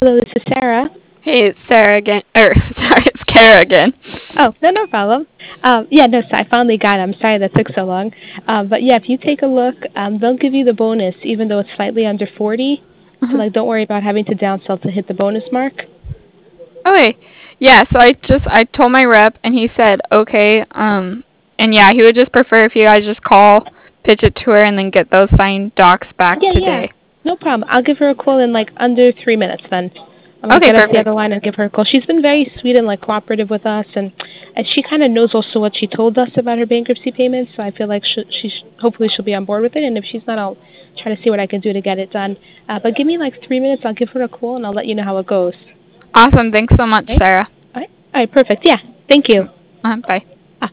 Hello, this is Sarah. Hey, it's Sarah again. Sorry, it's Kara again. Oh, no, no problem. Yeah, no, so I finally got it. I'm sorry that took so long. But yeah, if you take a look, they'll give you the bonus even though it's slightly under 40. So Mhm. like, don't worry about having to downsell to hit the bonus mark. Okay. Yeah, so I told my rep and he said okay. And yeah, he would just prefer if you guys just call, pitch it to her, and then get those signed docs back Yeah, yeah, today. no problem. I'll give her a call in like under 3 minutes then. I'm gonna Okay, get off the perfect. other line and give her a call. She's been very sweet and like cooperative with us, and she kind of knows also what she told us about her bankruptcy payments. So I feel like hopefully she'll be on board with it. And if she's not, I'll try to see what I can do to get it done. But give me like 3 minutes. I'll give her a call and I'll let you know how it goes. Awesome. Thanks so much, Okay. Sarah. All right. All right. Perfect. Yeah. Thank you. Bye.